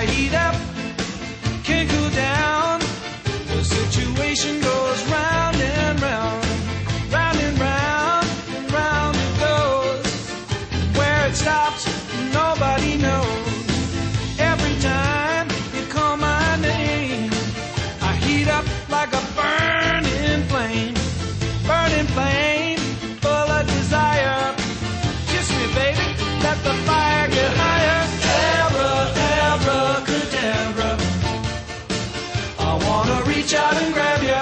heat up, can't cool down. The situation goes round and round, round and round, and round it goes. Where it stops, nobody knows. Every time you call my name, I heat up like a burning flame, full of desire. Kiss me, baby, let the fire get higher. Abracadabra, I wanna reach out and grab you.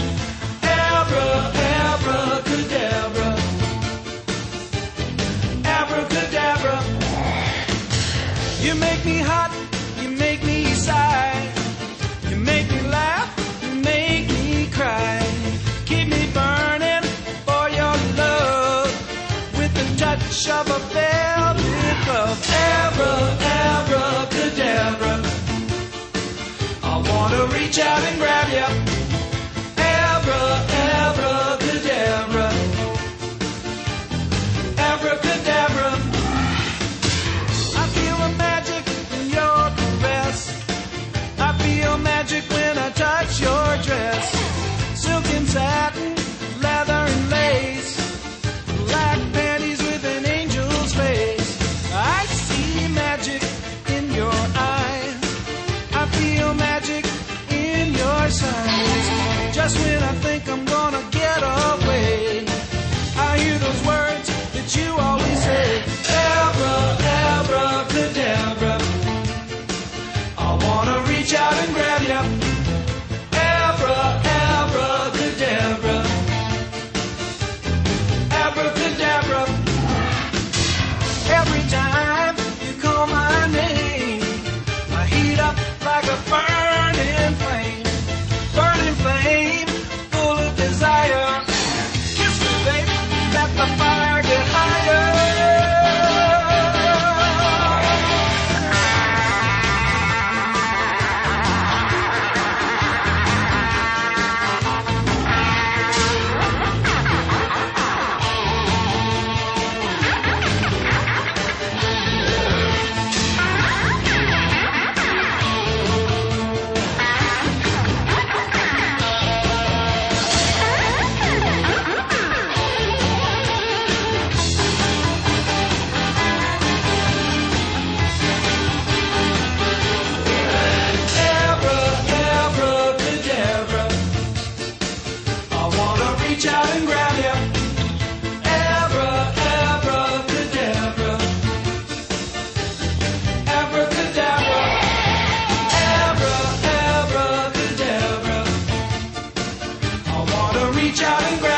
Abracadabra, abracadabra. You make me hot, you make me sigh, you make me laugh, you make me cry. Keep me burning for your love with the touch of a velvet glove. Abracadabra, I wanna reach out and grab you. Abracadabra, abracadabra. I feel the magic in your caress. I feel magic when I touch your dress. Silk and satin, leather and lace, black panties with an angel's face. I see magic in your eyes. I feel magic in your sighs. Just when I think I'm gonna get away, I hear those words that you always say. Abracadabra, I wanna reach out and grab you. Abracadabra, abracadabra. Every time you call my name, I heat up like a burning flame, full of desire. Kiss me, baby, let the fire get higher. Reach out and grab you. Abracadabra, abracadabra, abracadabra. I wanna reach out and grab you.